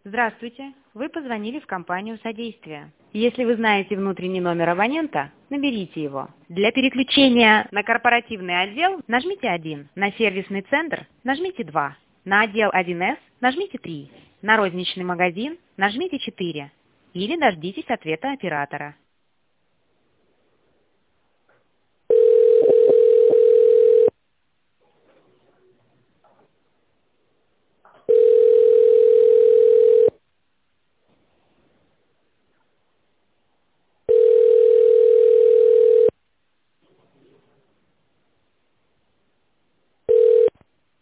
Здравствуйте. Вы позвонили в компанию «Содействие». Если вы знаете внутренний номер абонента, наберите его. Для переключения на корпоративный отдел нажмите 1, на сервисный центр нажмите 2, на отдел 1С нажмите 3, на розничный магазин нажмите 4 или дождитесь ответа оператора.